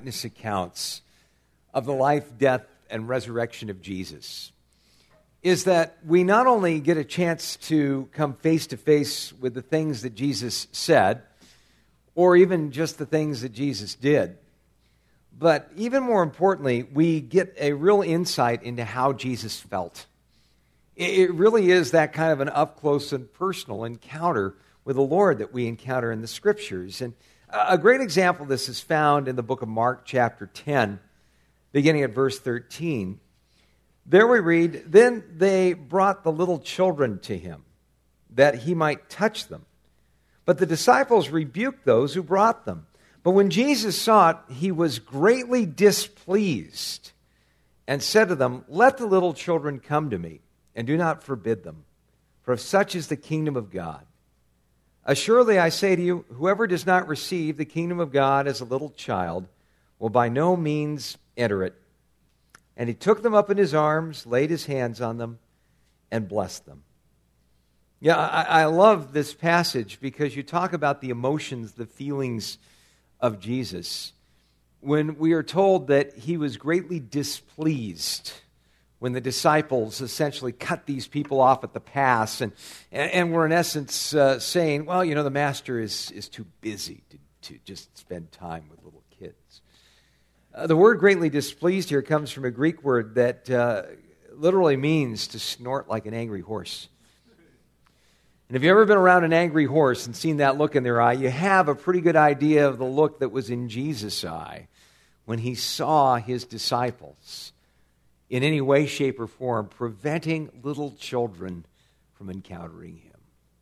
eyewitness accounts of the life, death, and resurrection of Jesus is that we not only get a chance to come face to face with the things that Jesus said, or even just the things that Jesus did, but even more importantly, we get a real insight into how Jesus felt. It really is that kind of an up-close and personal encounter with the Lord that we encounter in the Scriptures. And a great example of this is found in the book of Mark, chapter 10, beginning at verse 13. There we read, "Then they brought the little children to him, that he might touch them. But the disciples rebuked those who brought them. But when Jesus saw it, he was greatly displeased, and said to them, 'Let the little children come to me, and do not forbid them, for of such is the kingdom of God. Assuredly I say to you, whoever does not receive the kingdom of God as a little child will by no means enter it.' And he took them up in his arms, laid his hands on them, and blessed them." Yeah, I love this passage because you talk about the emotions, the feelings of Jesus. When we are told that he was greatly displeased when the disciples essentially cut these people off at the pass and were in essence saying, well, you know, the master is too busy to just spend time with little kids. The word greatly displeased here comes from a Greek word that literally means to snort like an angry horse. And if you've ever been around an angry horse and seen that look in their eye, you have a pretty good idea of the look that was in Jesus' eye when he saw his disciples in any way, shape, or form preventing little children from encountering him.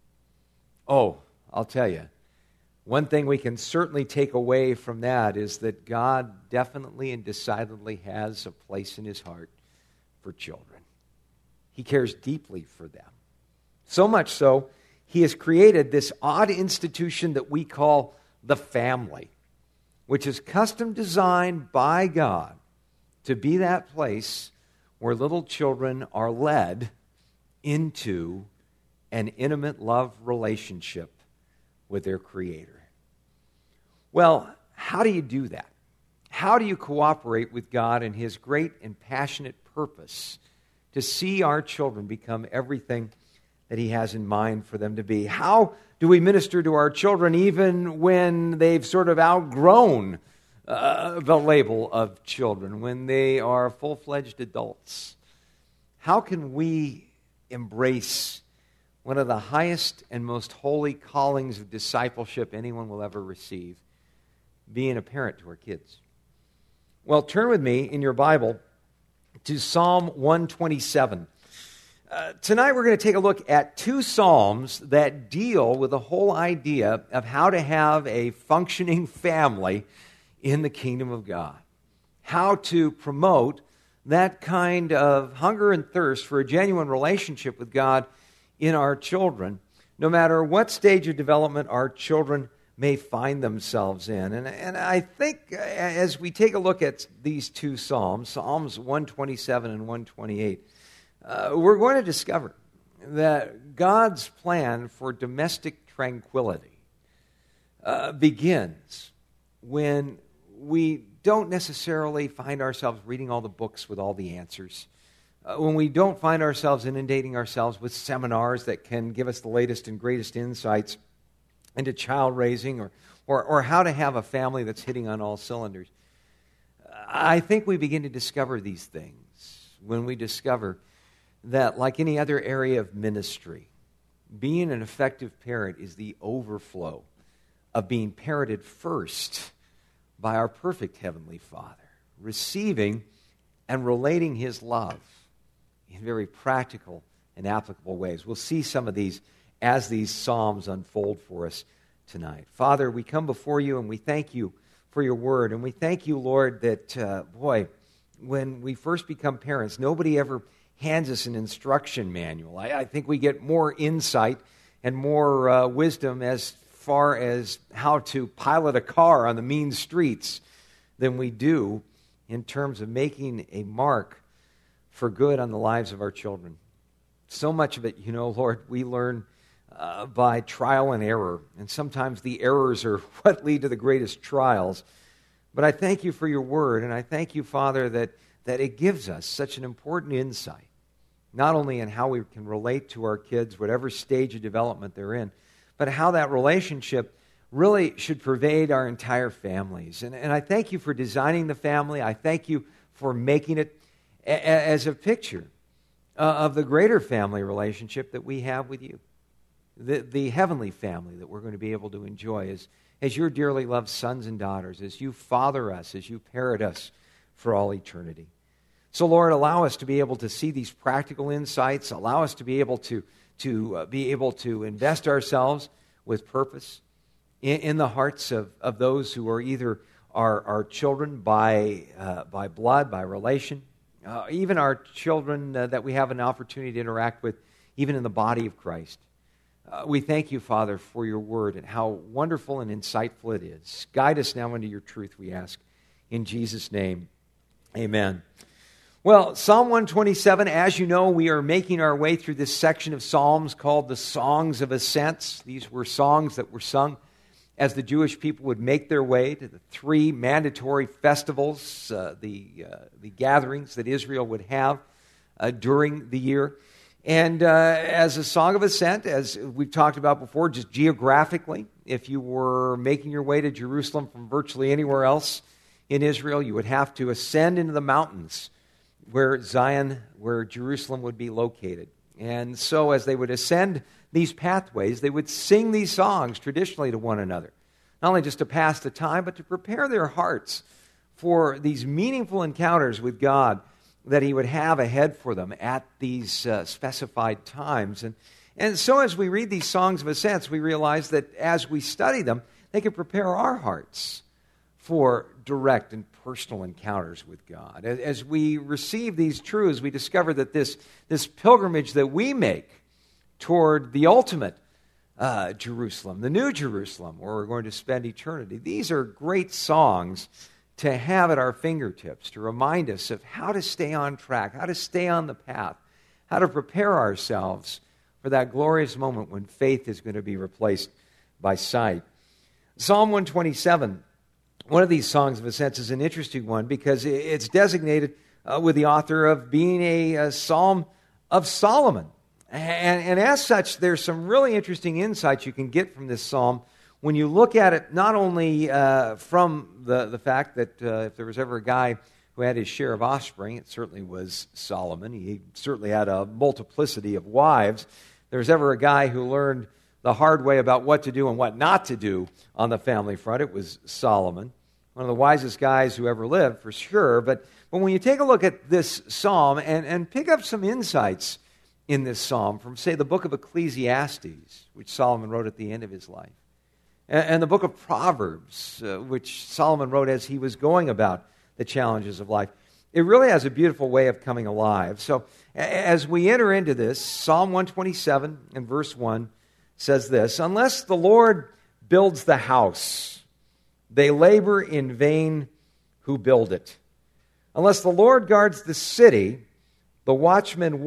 Oh, I'll tell you, one thing we can certainly take away from that is that God definitely and decidedly has a place in his heart for children. He cares deeply for them. So much so, he has created this odd institution that we call the family, which is custom designed by God to be that place where little children are led into an intimate love relationship with their Creator. Well, how do you do that? How do you cooperate with God in his great and passionate purpose to see our children become everything that he has in mind for them to be? How do we minister to our children even when they've sort of outgrown the label of children, when they are full-fledged adults? How can we embrace one of the highest and most holy callings of discipleship anyone will ever receive, being a parent to our kids? Well, turn with me in your Bible to Psalm 127. Tonight we're going to take a look at two psalms that deal with the whole idea of how to have a functioning family in the kingdom of God. How to promote that kind of hunger and thirst for a genuine relationship with God in our children, no matter what stage of development our children may find themselves in. And I think as we take a look at these two psalms, Psalms 127 and 128, we're going to discover that God's plan for domestic tranquility begins when we don't necessarily find ourselves reading all the books with all the answers, when we don't find ourselves inundating ourselves with seminars that can give us the latest and greatest insights into child raising or how to have a family that's hitting on all cylinders. I think we begin to discover these things when we discover that, like any other area of ministry, being an effective parent is the overflow of being parented first by our perfect Heavenly Father, receiving and relating his love in very practical and applicable ways. We'll see some of these as these psalms unfold for us tonight. Father, we come before you and we thank you for your word. And we thank you, Lord, that, when we first become parents, nobody ever hands us an instruction manual. I think we get more insight and more wisdom as far as how to pilot a car on the mean streets than we do in terms of making a mark for good on the lives of our children. So much of it, Lord, we learn by trial and error. And sometimes the errors are what lead to the greatest trials. But I thank you for your word, and I thank you, Father, that it gives us such an important insight, not only in how we can relate to our kids, whatever stage of development they're in, but how that relationship really should pervade our entire families. And I thank you for designing the family. I thank you for making it as a picture of the greater family relationship that we have with you, the heavenly family that we're going to be able to enjoy as your dearly loved sons and daughters, as you father us, as you parent us for all eternity. So, Lord, allow us to be able to see these practical insights. Allow us to be able to invest ourselves with purpose in the hearts of those who are either our children by blood, by relation, even our children that we have an opportunity to interact with, even in the body of Christ. We thank you, Father, for your word and how wonderful and insightful it is. Guide us now into your truth, we ask. In Jesus' name, amen. Well, Psalm 127, as you know, we are making our way through this section of Psalms called the Songs of Ascents. These were songs that were sung as the Jewish people would make their way to the three mandatory festivals, the gatherings that Israel would have during the year. And as a song of ascent, as we've talked about before, just geographically, if you were making your way to Jerusalem from virtually anywhere else in Israel, you would have to ascend into the mountains where Jerusalem would be located. And so as they would ascend these pathways, they would sing these songs traditionally to one another, not only just to pass the time, but to prepare their hearts for these meaningful encounters with God that he would have ahead for them at these specified times. And so as we read these songs of ascents, we realize that as we study them, they can prepare our hearts for direct and personal encounters with God. As we receive these truths, we discover that this pilgrimage that we make toward the ultimate Jerusalem, the New Jerusalem, where we're going to spend eternity, these are great songs to have at our fingertips, to remind us of how to stay on track, how to stay on the path, how to prepare ourselves for that glorious moment when faith is going to be replaced by sight. Psalm 127, one of these songs of ascents, is an interesting one because it's designated with the author of being a Psalm of Solomon. And as such, there's some really interesting insights you can get from this psalm when you look at it, not only from the fact that if there was ever a guy who had his share of offspring, it certainly was Solomon. He certainly had a multiplicity of wives. If there was ever a guy who learned the hard way about what to do and what not to do on the family front, it was Solomon. One of the wisest guys who ever lived, for sure. But when you take a look at this psalm and pick up some insights in this psalm from, say, the book of Ecclesiastes, which Solomon wrote at the end of his life, and the book of Proverbs, which Solomon wrote as he was going about the challenges of life, it really has a beautiful way of coming alive. So as we enter into this, Psalm 127 and verse 1 says this: "Unless the Lord builds the house, they labor in vain who build it. Unless the Lord guards the city, the watchman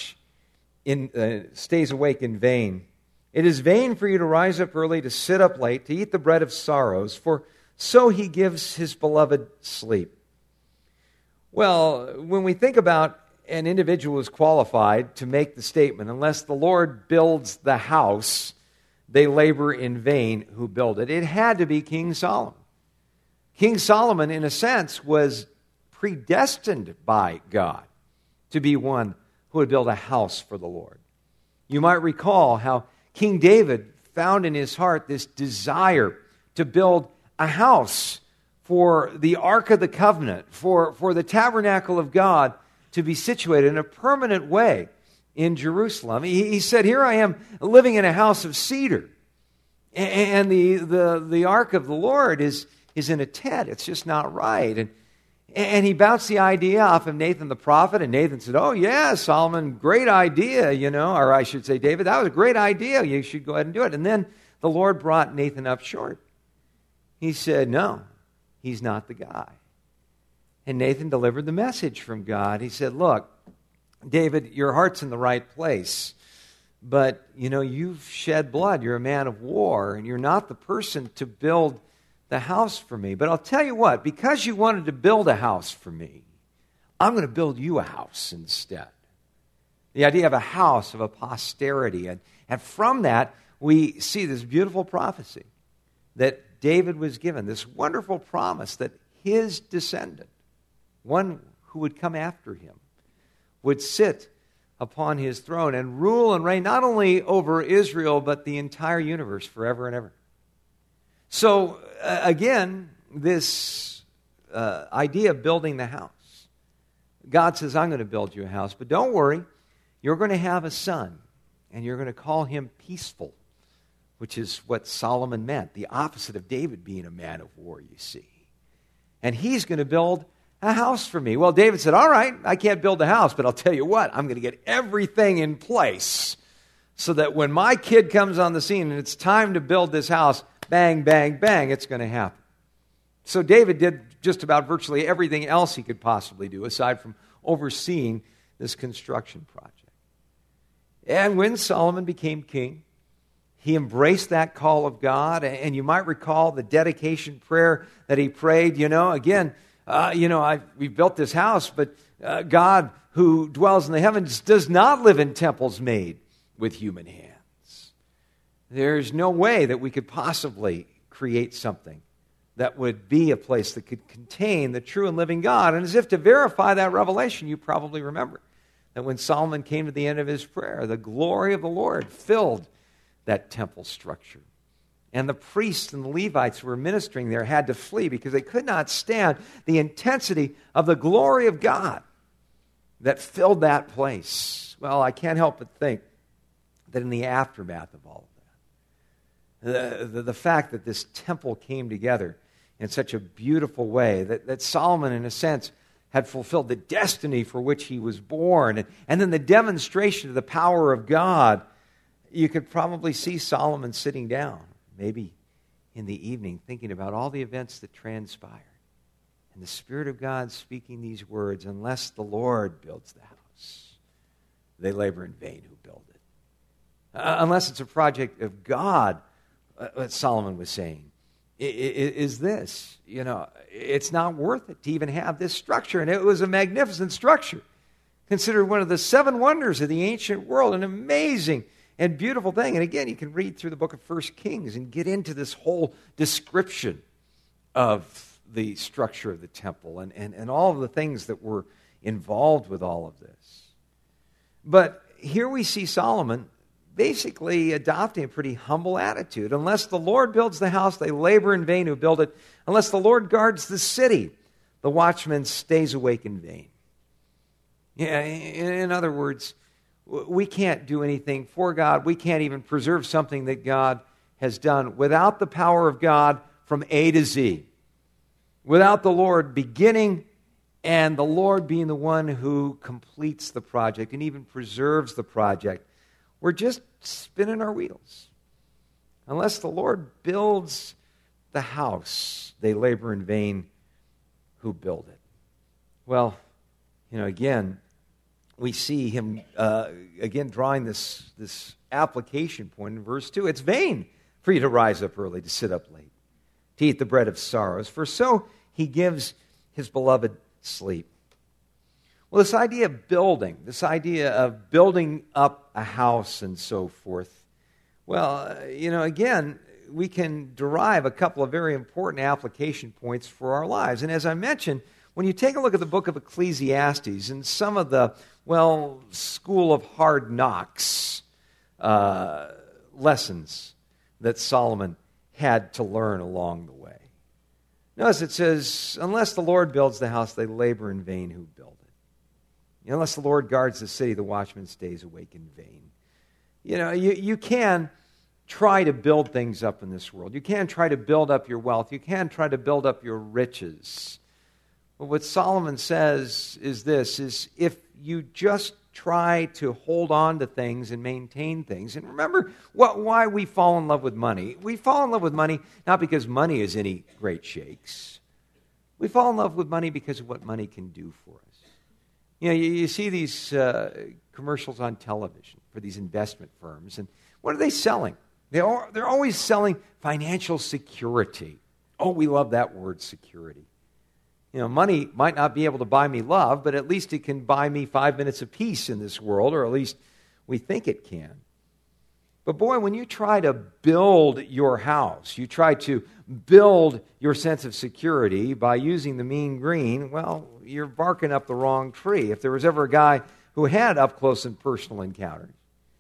stays awake in vain. It is vain for you to rise up early, to sit up late, to eat the bread of sorrows, for so he gives his beloved sleep." Well, when we think about an individual who is qualified to make the statement, "Unless the Lord builds the house, they labor in vain who build it," it had to be King Solomon. King Solomon, in a sense, was predestined by God to be one who would build a house for the Lord. You might recall how King David found in his heart this desire to build a house for the Ark of the Covenant, for the tabernacle of God to be situated in a permanent way in Jerusalem. He said, "Here I am living in a house of cedar, and the Ark of the Lord is in a tent. It's just not right." And he bounced the idea off of Nathan the prophet, and Nathan said, "Oh yeah, Solomon, great idea, or I should say, David, that was a great idea. You should go ahead and do it." And then the Lord brought Nathan up short. He said, "No, he's not the guy." And Nathan delivered the message from God. He said, "Look, David, your heart's in the right place, but you've shed blood. You're a man of war, and you're not the person to build the house for me. But I'll tell you what, because you wanted to build a house for me, I'm going to build you a house instead. The idea of a house, of a posterity. And from that, we see this beautiful prophecy that David was given, this wonderful promise that his descendant, one who would come after him, would sit upon his throne and rule and reign not only over Israel, but the entire universe forever and ever. So, again, this idea of building the house. God says, I'm going to build you a house, but don't worry, you're going to have a son, and you're going to call him Peaceful, which is what Solomon meant, the opposite of David being a man of war, you see. And he's going to build a house for me. Well, David said, all right, I can't build a house, but I'll tell you what, I'm going to get everything in place so that when my kid comes on the scene and it's time to build this house, bang, bang, bang, it's going to happen. So David did just about virtually everything else he could possibly do, aside from overseeing this construction project. And when Solomon became king, he embraced that call of God, and you might recall the dedication prayer that he prayed. We've built this house, but God who dwells in the heavens does not live in temples made with human hands. There's no way that we could possibly create something that would be a place that could contain the true and living God. And as if to verify that revelation, you probably remember that when Solomon came to the end of his prayer, the glory of the Lord filled that temple structure. And the priests and the Levites who were ministering there had to flee because they could not stand the intensity of the glory of God that filled that place. Well, I can't help but think that in the aftermath of all of that, the fact that this temple came together in such a beautiful way, that Solomon, in a sense, had fulfilled the destiny for which he was born, and then the demonstration of the power of God, you could probably see Solomon sitting down, maybe in the evening, thinking about all the events that transpired. And the Spirit of God speaking these words, unless the Lord builds the house, they labor in vain who build it. Unless it's a project of God, what Solomon was saying, is this, it's not worth it to even have this structure. And it was a magnificent structure, considered one of the 7 wonders of the ancient world, an amazing and beautiful thing. And again, you can read through the book of 1 Kings and get into this whole description of the structure of the temple and all of the things that were involved with all of this. But here we see Solomon basically adopting a pretty humble attitude. Unless the Lord builds the house, they labor in vain who build it. Unless the Lord guards the city, the watchman stays awake in vain. Yeah, in other words, we can't do anything for God. We can't even preserve something that God has done without the power of God from A to Z. Without the Lord beginning and the Lord being the one who completes the project and even preserves the project. We're just spinning our wheels. Unless the Lord builds the house, they labor in vain who build it. Well, again, we see him again drawing this application point in verse 2. It's vain for you to rise up early, to sit up late, to eat the bread of sorrows, for so he gives his beloved sleep. Well, this idea of building up a house and so forth, well, again, we can derive a couple of very important application points for our lives. And as I mentioned, when you take a look at the book of Ecclesiastes and some of the, school of hard knocks lessons that Solomon had to learn along the way. Notice it says, unless the Lord builds the house, they labor in vain who build it. Unless the Lord guards the city, the watchman stays awake in vain. You can try to build things up in this world. You can try to build up your wealth. You can try to build up your riches. But what Solomon says is this, is if you just try to hold on to things and maintain things. And remember why we fall in love with money. We fall in love with money not because money is any great shakes. We fall in love with money because of what money can do for us. You see these commercials on television for these investment firms, and what are they selling? They're always selling financial security. Oh, we love that word, security. Money might not be able to buy me love, but at least it can buy me 5 minutes of peace in this world, or at least we think it can. But boy, when you try to build your house, you try to build your sense of security by using the mean green, well, you're barking up the wrong tree. If there was ever a guy who had up close and personal encounters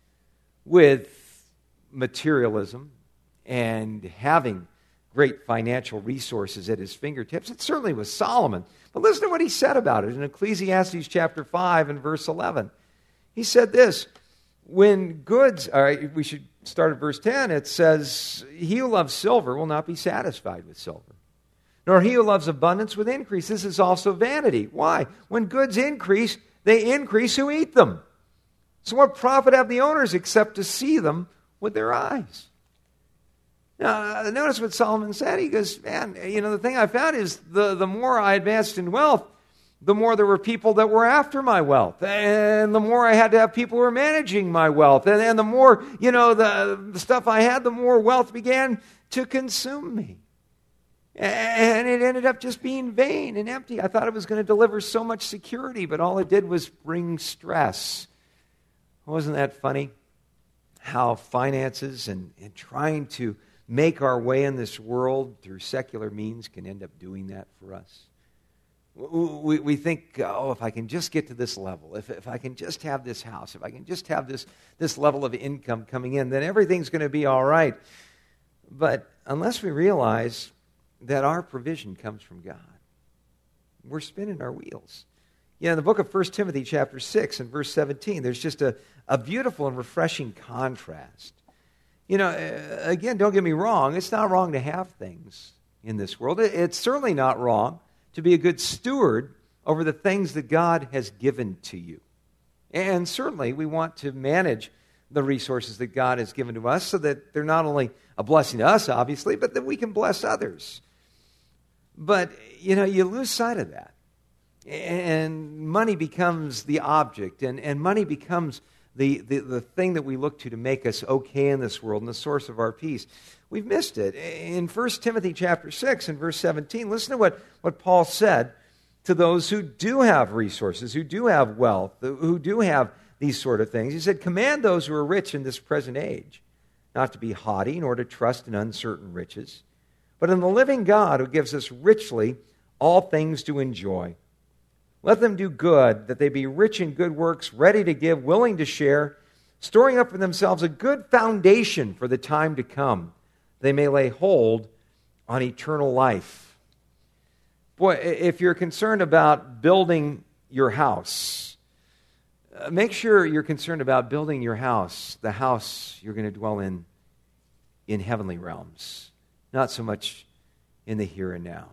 with materialism and having great financial resources at his fingertips, it certainly was Solomon. But listen to what he said about it in Ecclesiastes chapter 5 and verse 11. He said this, when goods, all right, we should start at verse 10. It says, he who loves silver will not be satisfied with silver, nor he who loves abundance with increase. This is also vanity. Why? When goods increase, they increase who eat them. So what profit have the owners except to see them with their eyes? Now, notice what Solomon said. He goes, man, the thing I found is the more I advanced in wealth, the more there were people that were after my wealth. And the more I had to have people who were managing my wealth. And the more, the stuff I had, the more wealth began to consume me. And it ended up just being vain and empty. I thought it was going to deliver so much security, but all it did was bring stress. Wasn't that funny? How finances and trying to make our way in this world through secular means can end up doing that for us. We think, if I can just get to this level, if I can just have this house, if I can just have this level of income coming in, then everything's going to be all right. But unless we realize that our provision comes from God, we're spinning our wheels. In the book of 1 Timothy chapter 6 and verse 17, there's just a beautiful and refreshing contrast. Again, don't get me wrong. It's not wrong to have things in this world. It's certainly not wrong to be a good steward over the things that God has given to you. And certainly we want to manage the resources that God has given to us so that they're not only a blessing to us, obviously, but that we can bless others. But, you lose sight of that. And money becomes the object, and money becomes the thing that we look to make us okay in this world and the source of our peace. We've missed it. In 1 Timothy chapter 6 and verse 17, listen to what Paul said to those who do have resources, who do have wealth, who do have these sort of things. He said, command those who are rich in this present age not to be haughty, nor to trust in uncertain riches, but in the living God who gives us richly all things to enjoy. Let them do good, that they be rich in good works, ready to give, willing to share, storing up for themselves a good foundation for the time to come. They may lay hold on eternal life. Boy, if you're concerned about building your house, make sure you're concerned about building your house, the house you're going to dwell in heavenly realms, not so much in the here and now.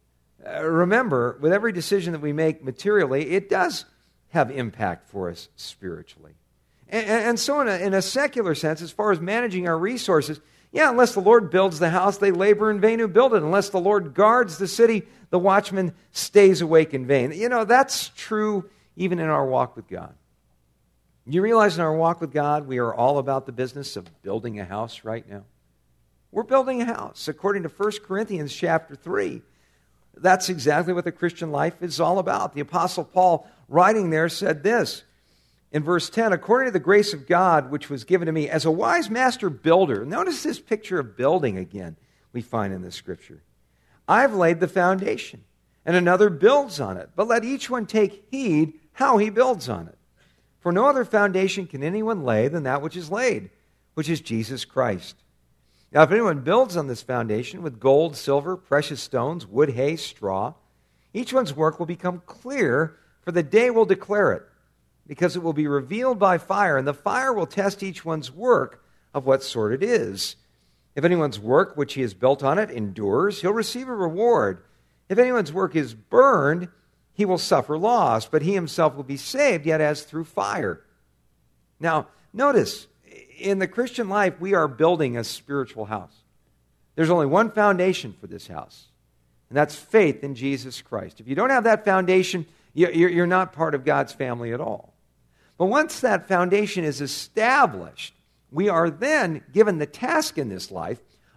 Remember, with every decision that we make materially, it does have impact for us spiritually. And so in a secular sense, as far as managing our resources, unless the Lord builds the house, they labor in vain who build it. Unless the Lord guards the city, the watchman stays awake in vain. That's true even in our walk with God. You realize in our walk with God, we are all about the business of building a house right now. We're building a house. According to 1 Corinthians chapter 3, that's exactly what the Christian life is all about. The Apostle Paul, writing there, said this in verse 10, according to the grace of God which was given to me as a wise master builder. Notice this picture of building again we find in the Scripture. I've laid the foundation, and another builds on it. But let each one take heed how he builds on it. For no other foundation can anyone lay than that which is laid, which is Jesus Christ. Now, if anyone builds on this foundation with gold, silver, precious stones, wood, hay, straw, each one's work will become clear, for the day will declare it, because it will be revealed by fire, and the fire will test each one's work of what sort it is. If anyone's work which he has built on it endures, he'll receive a reward. If anyone's work is burned, he will suffer loss, but he himself will be saved, yet as through fire. Now, notice, in the Christian life, we are building a spiritual house. There's only one foundation for this house, and that's faith in Jesus Christ. If you don't have that foundation, you're not part of God's family at all. But once that foundation is established, we are then given the task in this life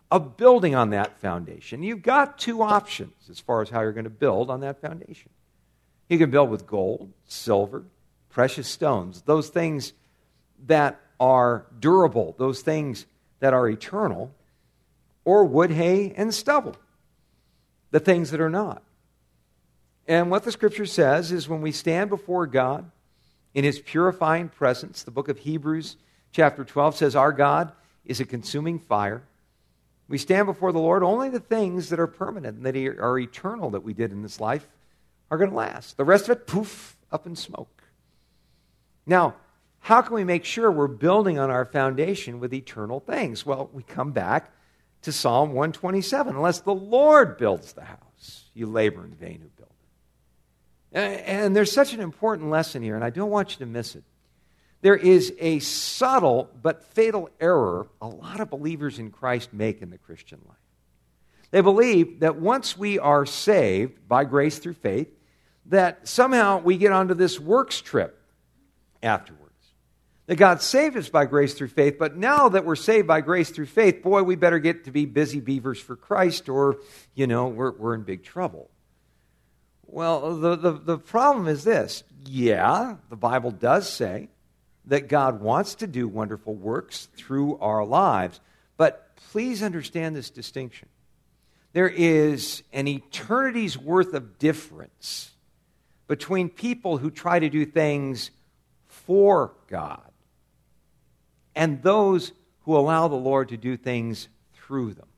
of building on that foundation, you've got two options as far as how you're going to build on that foundation. You can build with gold, silver, precious stones, those things that are durable, those things that are eternal, or wood, hay, and stubble, the things that are not. And what the Scripture says is when we stand before God in His purifying presence, the book of Hebrews chapter 12 says our God is a consuming fire. We stand before the Lord, only the things that are permanent and that are eternal that we did in this life are going to last. The rest of it, poof, up in smoke. Now, how can we make sure we're building on our foundation with eternal things? Well, we come back to Psalm 127. Unless the Lord builds the house, you labor in vain who build it. And there's such an important lesson here, and I don't want you to miss it. There is a subtle but fatal error a lot of believers in Christ make in the Christian life. They believe that once we are saved by grace through faith, that somehow we get onto this works trip afterwards. That God saved us by grace through faith, but now that we're saved by grace through faith, boy, we better get to be busy beavers for Christ or, we're in big trouble. Well, the problem is this. Yeah, the Bible does say that God wants to do wonderful works through our lives. But please understand this distinction. There is an eternity's worth of difference between people who try to do things for God and those who allow the Lord to do things through them.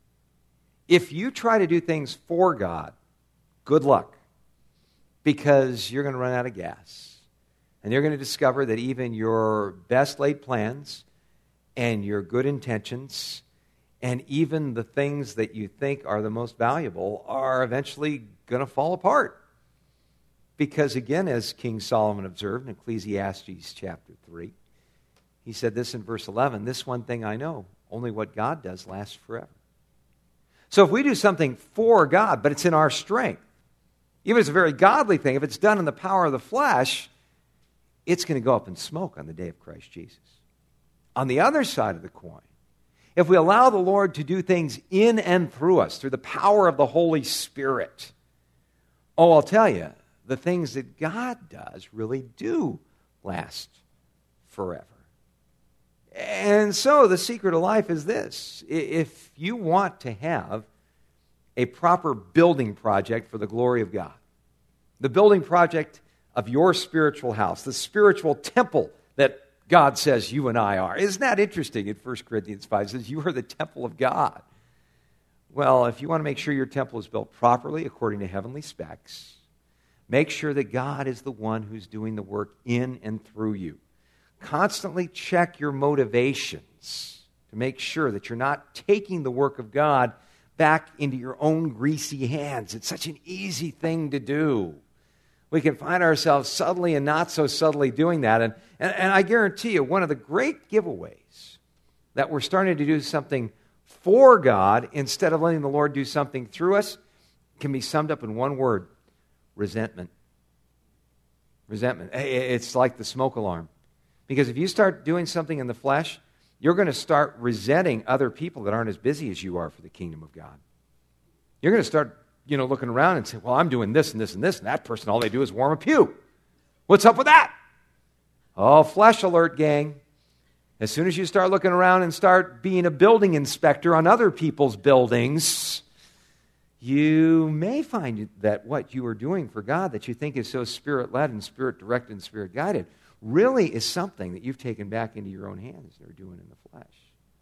If you try to do things for God, good luck, because you're going to run out of gas. And you're going to discover that even your best laid plans and your good intentions and even the things that you think are the most valuable are eventually going to fall apart. Because again, as King Solomon observed in Ecclesiastes chapter 3, he said this in verse 11, "This one thing I know, only what God does lasts forever." So if we do something for God, but it's in our strength, even if it's a very godly thing, if it's done in the power of the flesh, it's going to go up in smoke on the day of Christ Jesus. On the other side of the coin, if we allow the Lord to do things in and through us, through the power of the Holy Spirit, I'll tell you, the things that God does really do last forever. And so the secret of life is this. If you want to have a proper building project for the glory of God, the building project of your spiritual house, the spiritual temple that God says you and I are. Isn't that interesting? In 1 Corinthians 5 it says you are the temple of God. Well, if you want to make sure your temple is built properly according to heavenly specs, make sure that God is the one who's doing the work in and through you. Constantly check your motivations to make sure that you're not taking the work of God back into your own greasy hands. It's such an easy thing to do. We can find ourselves subtly and not so subtly doing that. And I guarantee you, one of the great giveaways that we're starting to do something for God instead of letting the Lord do something through us can be summed up in one word: resentment. Resentment. It's like the smoke alarm. Because if you start doing something in the flesh, you're going to start resenting other people that aren't as busy as you are for the kingdom of God. You're going to start looking around and say, well, I'm doing this and this and this, and that person, all they do is warm a pew. What's up with that? Oh, flesh alert, gang. As soon as you start looking around and start being a building inspector on other people's buildings, you may find that what you are doing for God that you think is so Spirit-led and Spirit-directed and Spirit-guided really is something that you've taken back into your own hands and are doing in the flesh.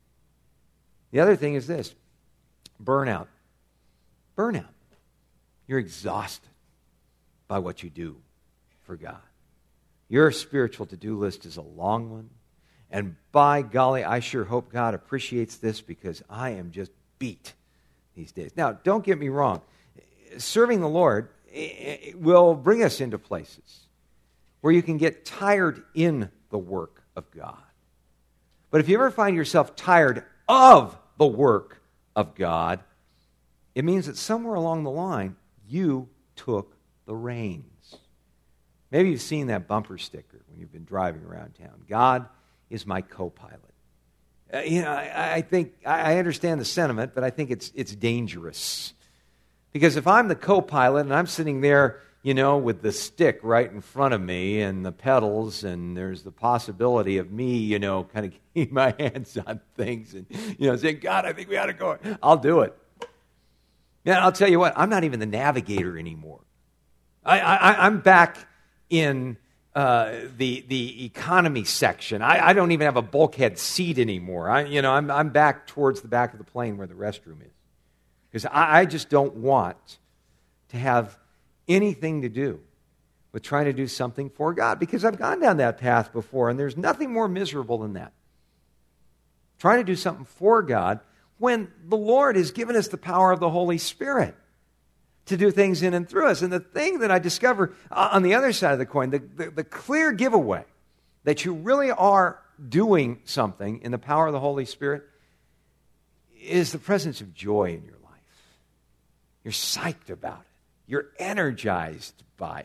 The other thing is this: burnout. Burnout. You're exhausted by what you do for God. Your spiritual to-do list is a long one. And by golly, I sure hope God appreciates this, because I am just beat these days. Now, don't get me wrong. Serving the Lord will bring us into places where you can get tired in the work of God. But if you ever find yourself tired of the work of God, it means that somewhere along the line, you took the reins. Maybe you've seen that bumper sticker when you've been driving around town. God is my co-pilot. I think I understand the sentiment, but I think it's dangerous. Because if I'm the co-pilot and I'm sitting there, with the stick right in front of me and the pedals, and there's the possibility of me, kind of getting my hands on things and, saying, God, I think we ought to go. I'll do it. Yeah, I'll tell you what, I'm not even the navigator anymore. I'm back in the economy section. I don't even have a bulkhead seat anymore. I'm back towards the back of the plane where the restroom is. Because I just don't want to have anything to do with trying to do something for God, because I've gone down that path before, and there's nothing more miserable than that. Trying to do something for God when the Lord has given us the power of the Holy Spirit to do things in and through us. And the thing that I discover on the other side of the coin, the clear giveaway that you really are doing something in the power of the Holy Spirit is the presence of joy in your life. You're psyched about it. You're energized by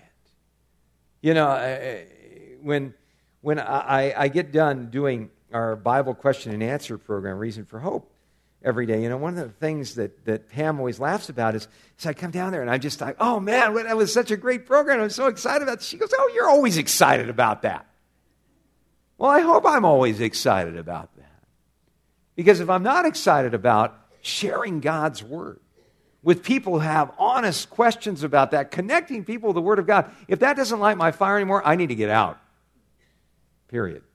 it. When I get done doing our Bible question and answer program, Reason for Hope, every day, one of the things that Pam always laughs about is I come down there and I'm just like, oh man, that was such a great program. I'm so excited about it. She goes, oh, you're always excited about that. Well, I hope I'm always excited about that. Because if I'm not excited about sharing God's Word with people who have honest questions about that, connecting people with the Word of God, if that doesn't light my fire anymore, I need to get out. Period.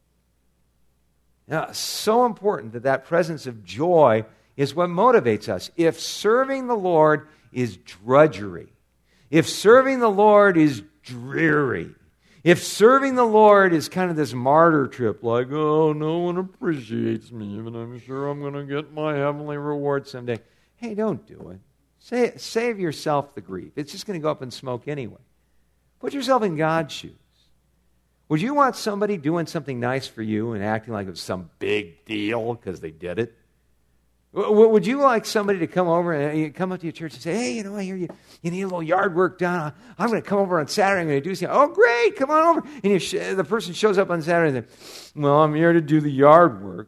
Now, so important that presence of joy is what motivates us. If serving the Lord is drudgery, if serving the Lord is dreary, if serving the Lord is kind of this martyr trip, like, oh, no one appreciates me, but I'm sure I'm going to get my heavenly reward someday. Hey, don't do it. Save yourself the grief. It's just going to go up in smoke anyway. Put yourself in God's shoes. Would you want somebody doing something nice for you and acting like it was some big deal because they did it? Would you like somebody to come over and come up to your church and say, hey, I hear you need a little yard work done. I'm going to come over on Saturday. I'm going to do something. Oh, great, come on over. And the person shows up on Saturday and says, well, I'm here to do the yard work,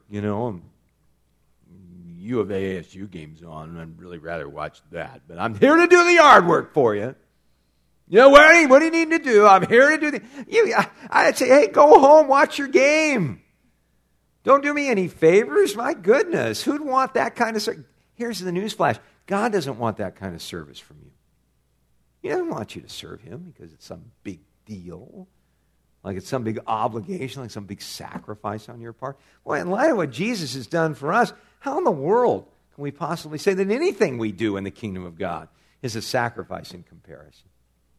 U of A ASU game's on, and I'd really rather watch that. But I'm here to do the yard work for you. What do you need to do? I'm here to do I'd say, hey, go home, watch your game. Don't do me any favors. My goodness, who'd want that kind of service? Here's the newsflash. God doesn't want that kind of service from you. He doesn't want you to serve Him because it's some big deal, like it's some big obligation, like some big sacrifice on your part. Well, in light of what Jesus has done for us, how in the world can we possibly say that anything we do in the kingdom of God is a sacrifice in comparison?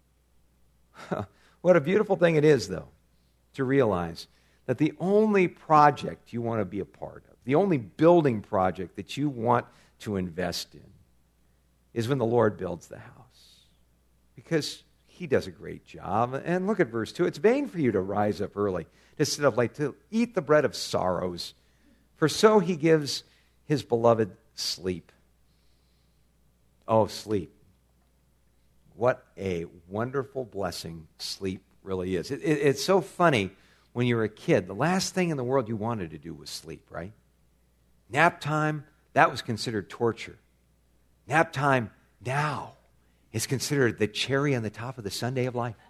What a beautiful thing it is, though, to realize that the only project you want to be a part of, the only building project that you want to invest in, is when the Lord builds the house. Because He does a great job. And look at verse 2. It's vain for you to rise up early, to sit up late, to eat the bread of sorrows. For so He gives His beloved sleep. Oh, sleep. What a wonderful blessing sleep really is. It's so funny when you're a kid. The last thing in the world you wanted to do was sleep, right? Nap time, that was considered torture. Nap time now is considered the cherry on the top of the sundae of life.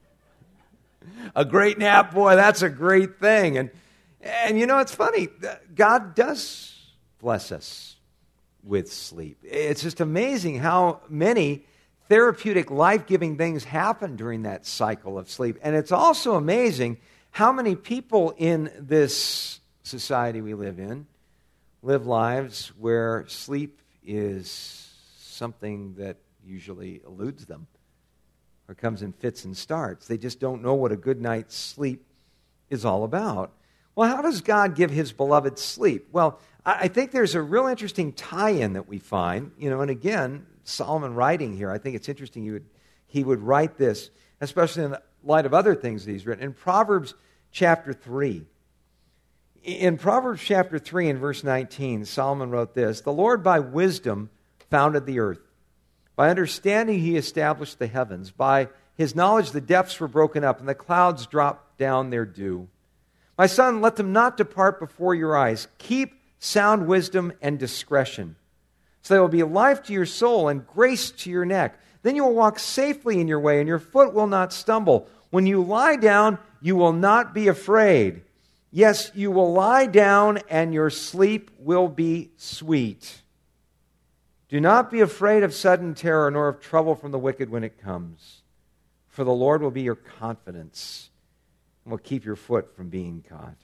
A great nap, boy, that's a great thing. And it's funny. God does bless us with sleep. It's just amazing how many therapeutic, life-giving things happen during that cycle of sleep. And it's also amazing how many people in this society we live in live lives where sleep is something that usually eludes them or comes in fits and starts. They just don't know what a good night's sleep is all about. Well, how does God give His beloved sleep? Well, I think there's a real interesting tie-in that we find, and again, Solomon writing here, I think it's interesting he would write this, especially in light of other things that he's written. In Proverbs chapter 3, in Proverbs chapter 3 and verse 19, Solomon wrote this, the Lord by wisdom founded the earth. By understanding He established the heavens. By His knowledge the depths were broken up and the clouds dropped down their dew. My son, let them not depart before your eyes. Keep sound wisdom and discretion, so they will be life to your soul and grace to your neck. Then you will walk safely in your way, and your foot will not stumble. When you lie down, you will not be afraid. Yes, you will lie down, and your sleep will be sweet. Do not be afraid of sudden terror, nor of trouble from the wicked when it comes. For the Lord will be your confidence and will keep your foot from being caught.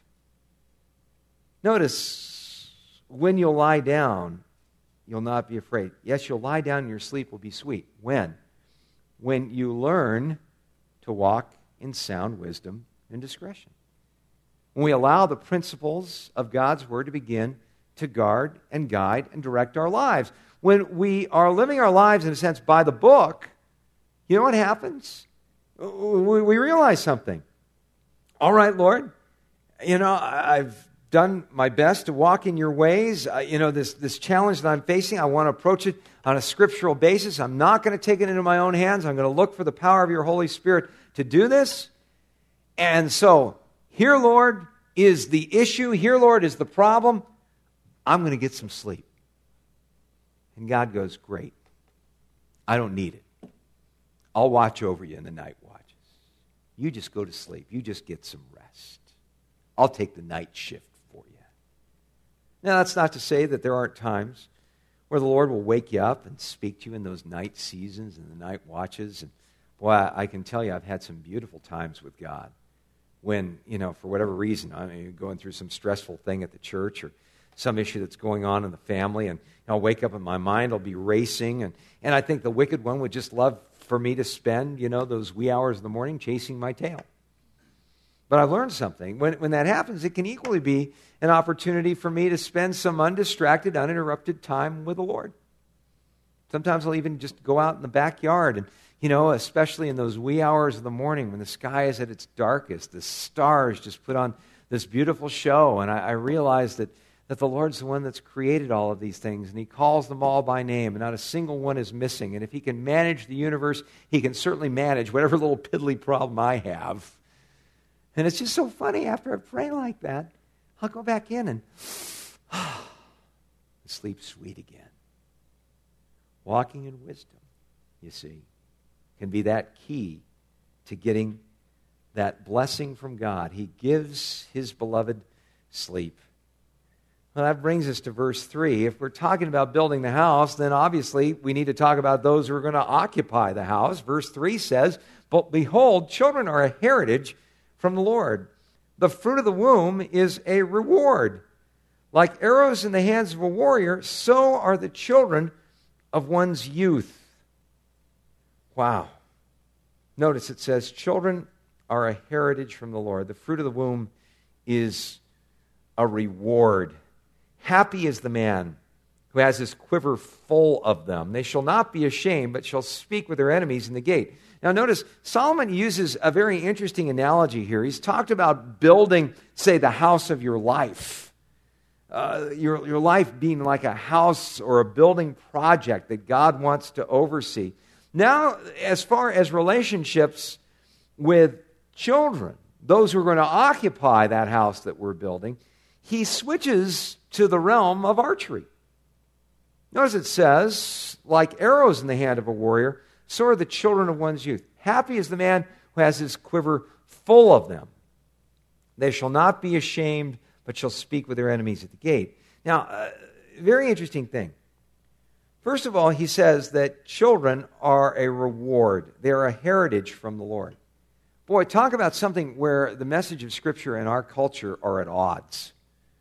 Notice, when you'll lie down, you'll not be afraid. Yes, you'll lie down and your sleep will be sweet. When? When you learn to walk in sound wisdom and discretion. When we allow the principles of God's Word to begin to guard and guide and direct our lives. When we are living our lives, in a sense, by the book, you know what happens? We realize something. All right, Lord, I've done my best to walk in your ways. This challenge that I'm facing, I want to approach it on a scriptural basis. I'm not going to take it into my own hands. I'm going to look for the power of your Holy Spirit to do this. And so, here, Lord, is the issue. Here, Lord, is the problem. I'm going to get some sleep. And God goes, great. I don't need it. I'll watch over you in the night watches. You just go to sleep. You just get some rest. I'll take the night shift for you. Now, that's not to say that there aren't times where the Lord will wake you up and speak to you in those night seasons and the night watches. And boy, I can tell you I've had some beautiful times with God when, for whatever reason, I'm going through some stressful thing at the church or some issue that's going on in the family, and I'll wake up and my mind will be racing, and I think the wicked one would just love for me to spend, those wee hours of the morning chasing my tail. But I've learned something. When that happens, it can equally be an opportunity for me to spend some undistracted, uninterrupted time with the Lord. Sometimes I'll even just go out in the backyard and, especially in those wee hours of the morning when the sky is at its darkest, the stars just put on this beautiful show, and I realize that the Lord's the one that's created all of these things, and He calls them all by name, and not a single one is missing. And if He can manage the universe, He can certainly manage whatever little piddly problem I have. And it's just so funny, after I pray like that, I'll go back in and sleep sweet again. Walking in wisdom, you see, can be that key to getting that blessing from God. He gives His beloved sleep. Well, that brings us to verse 3. If we're talking about building the house, then obviously we need to talk about those who are going to occupy the house. Verse 3 says, "But behold, children are a heritage from the Lord. The fruit of the womb is a reward. Like arrows in the hands of a warrior, so are the children of one's youth." Wow. Notice it says, children are a heritage from the Lord. The fruit of the womb is a reward. Happy is the man who has his quiver full of them. They shall not be ashamed, but shall speak with their enemies in the gate. Now notice, Solomon uses a very interesting analogy here. He's talked about building, say, the house of your life. Your life being like a house or a building project that God wants to oversee. Now, as far as relationships with children, those who are going to occupy that house that we're building, he switches to the realm of archery. Notice it says, like arrows in the hand of a warrior, so are the children of one's youth. Happy is the man who has his quiver full of them. They shall not be ashamed, but shall speak with their enemies at the gate. Now, very interesting thing. First of all, he says that children are a reward. They are a heritage from the Lord. Boy, talk about something where the message of Scripture and our culture are at odds.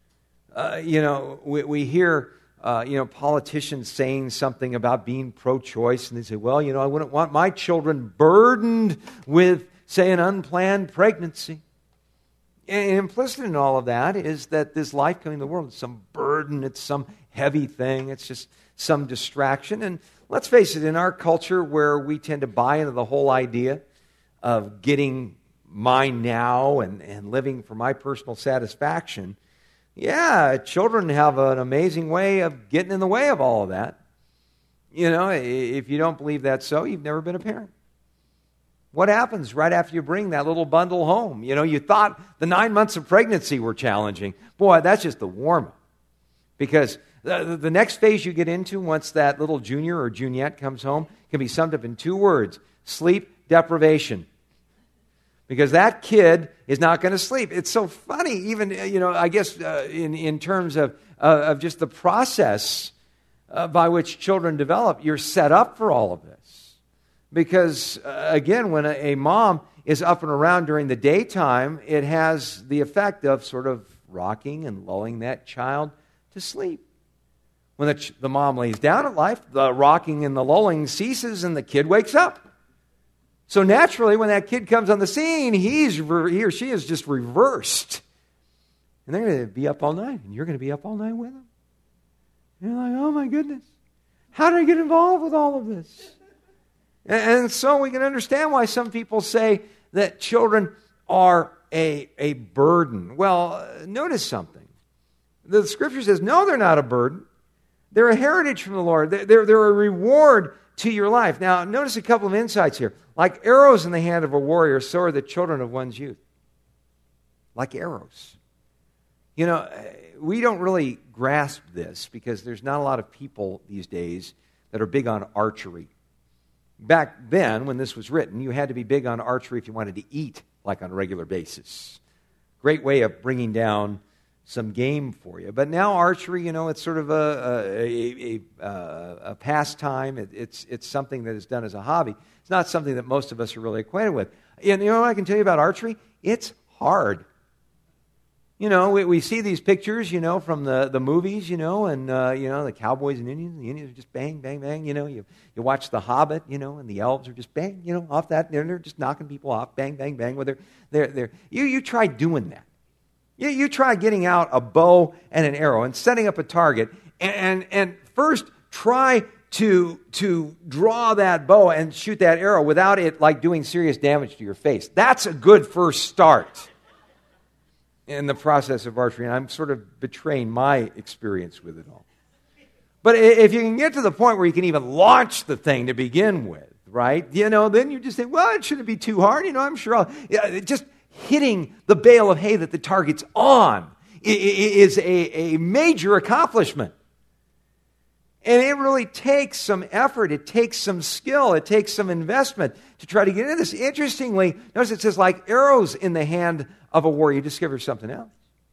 We hear, politicians saying something about being pro-choice, and they say, well, I wouldn't want my children burdened with, say, an unplanned pregnancy. And implicit in all of that is that this life coming to the world is some burden, it's some heavy thing, it's just some distraction. And let's face it, in our culture where we tend to buy into the whole idea of getting mine now and living for my personal satisfaction, yeah, children have an amazing way of getting in the way of all of that. If you don't believe that's so, you've never been a parent. What happens right after you bring that little bundle home? You thought the 9 months of pregnancy were challenging. Boy, that's just the warm-up. Because the next phase you get into once that little junior or juniette comes home can be summed up in 2 words: sleep deprivation. Because that kid is not going to sleep. It's so funny, even, I guess in terms of just the process by which children develop, you're set up for all of this. Because, again, when a mom is up and around during the daytime, it has the effect of sort of rocking and lulling that child to sleep. When the mom lays down at life, the rocking and the lulling ceases and the kid wakes up. So naturally, when that kid comes on the scene, he or she is just reversed. And they're going to be up all night, and you're going to be up all night with them. And you're like, oh my goodness, how did I get involved with all of this? And so we can understand why some people say that children are a burden. Well, notice something. The Scripture says, no, they're not a burden. They're a heritage from the Lord. They're a reward to your life. Now, notice a couple of insights here. Like arrows in the hand of a warrior, so are the children of one's youth. Like arrows. We don't really grasp this because there's not a lot of people these days that are big on archery. Back then, when this was written, you had to be big on archery if you wanted to eat like on a regular basis. Great way of bringing down some game for you. But now archery, it's sort of a pastime. It's something that is done as a hobby. It's not something that most of us are really acquainted with. And what I can tell you about archery? It's hard. We see these pictures, from the movies, and, the cowboys and Indians. The Indians are just bang, bang, bang. You watch The Hobbit, and the elves are just bang, off that. They're just knocking people off, bang, bang, bang. With you try doing that. You try getting out a bow and an arrow and setting up a target, and first try to draw that bow and shoot that arrow without it like doing serious damage to your face. That's a good first start in the process of archery, and I'm sort of betraying my experience with it all. But if you can get to the point where you can even launch the thing to begin with, right? Then you just think, well, it shouldn't be too hard. I'm sure just hitting the bale of hay that the target's on is a major accomplishment. And it really takes some effort. It takes some skill. It takes some investment to try to get into this. Interestingly, notice it says, like arrows in the hand of a warrior. You discover something else.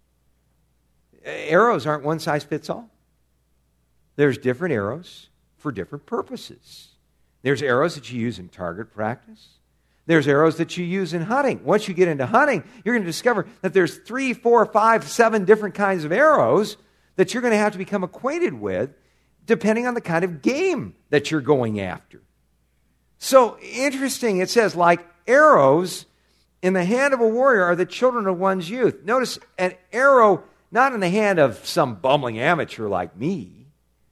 Arrows aren't one size fits all. There's different arrows for different purposes. There's arrows that you use in target practice. There's arrows that you use in hunting. Once you get into hunting, you're going to discover that there's 3, 4, 5, 7 different kinds of arrows that you're going to have to become acquainted with depending on the kind of game that you're going after. So, interesting, it says, like arrows in the hand of a warrior are the children of one's youth. Notice, an arrow not in the hand of some bumbling amateur like me,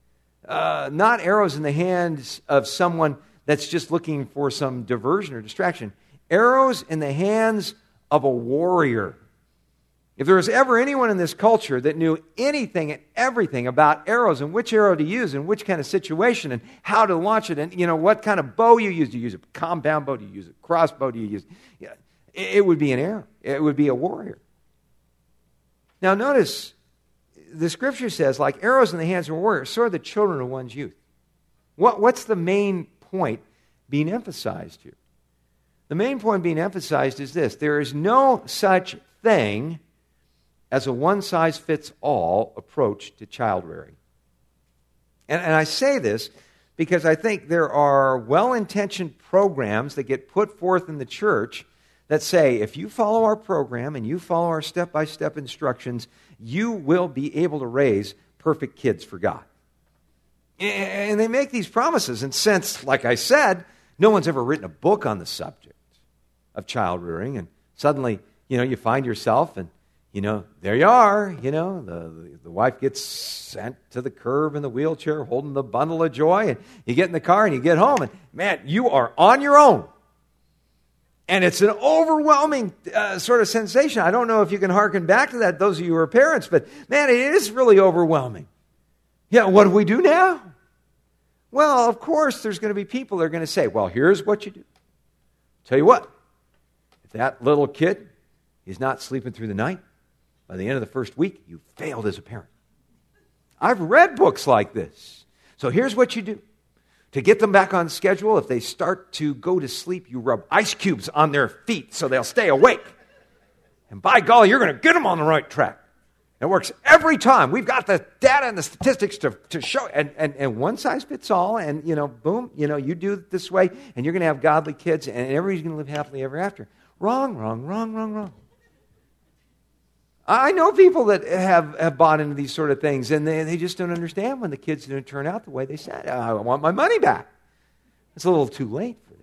not arrows in the hands of someone that's just looking for some diversion or distraction. Arrows in the hands of a warrior. If there was ever anyone in this culture that knew anything and everything about arrows and which arrow to use in which kind of situation and how to launch it and what kind of bow you use, do you use a compound bow, do you use a crossbow, do you use... It would be an arrow. It would be a warrior. Now notice, the Scripture says, like arrows in the hands of a warrior, so are the children of one's youth. What's the main point being emphasized here? The main point being emphasized is this: there is no such thing as a one-size-fits-all approach to child rearing. And I say this because I think there are well-intentioned programs that get put forth in the church that say, if you follow our program and you follow our step-by-step instructions, you will be able to raise perfect kids for God. And they make these promises. And since, like I said, no one's ever written a book on the subject of child rearing, and suddenly, you find yourself and, there you are, the wife gets sent to the curb in the wheelchair holding the bundle of joy, and you get in the car and you get home, and man, you are on your own. And it's an overwhelming sort of sensation. I don't know if you can hearken back to that, those of you who are parents, but man, it is really overwhelming. Yeah, what do we do now? Well, of course, there's going to be people that are going to say, well, here's what you do. Tell you what, if that little kid is not sleeping through the night, by the end of the first week, you failed as a parent. I've read books like this. So here's what you do. To get them back on schedule, if they start to go to sleep, you rub ice cubes on their feet so they'll stay awake. And by golly, you're going to get them on the right track. It works every time. We've got the data and the statistics to show. And one size fits all. And, boom, you do it this way. And you're going to have godly kids. And everybody's going to live happily ever after. Wrong, wrong, wrong, wrong, wrong. I know people that have bought into these sort of things. And they just don't understand when the kids didn't turn out the way they said. I want my money back. It's a little too late for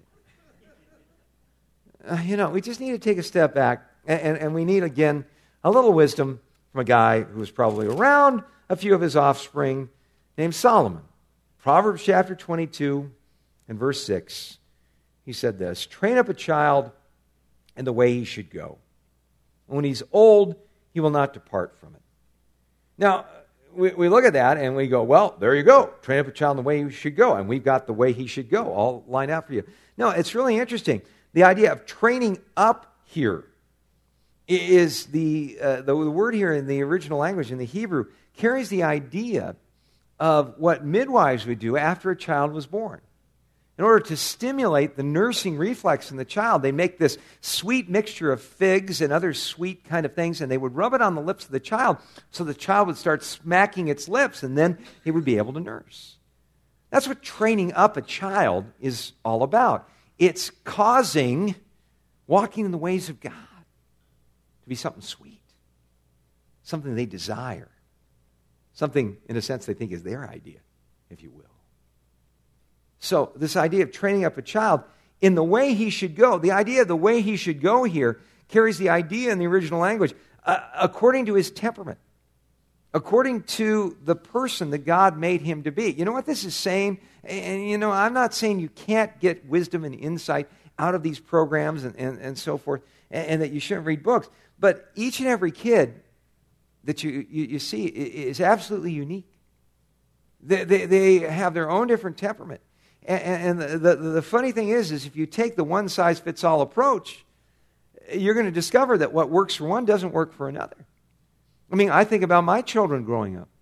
them. We just need to take a step back. And we need, again, a little wisdom from a guy who was probably around a few of his offspring named Solomon. Proverbs chapter 22 and verse 6. He said this, "Train up a child in the way he should go. When he's old, he will not depart from it." Now, we look at that and we go, well, there you go. Train up a child in the way he should go. And we've got the way he should go all lined out for you. No, it's really interesting. The idea of training up here is the word here in the original language, in the Hebrew, carries the idea of what midwives would do after a child was born. In order to stimulate the nursing reflex in the child, they make this sweet mixture of figs and other sweet kind of things, and they would rub it on the lips of the child so the child would start smacking its lips, and then he would be able to nurse. That's what training up a child is all about. It's causing walking in the ways of God to be something sweet, something they desire, something, in a sense, they think is their idea, if you will. So this idea of training up a child in the way he should go, the idea of the way he should go here carries the idea in the original language, according to his temperament, according to the person that God made him to be. You know what this is saying? And I'm not saying you can't get wisdom and insight out of these programs and so forth, and that you shouldn't read books. But each and every kid that you see is absolutely unique. They have their own different temperament. And the funny thing is if you take the one-size-fits-all approach, you're going to discover that what works for one doesn't work for another. I mean, I think about my children growing up.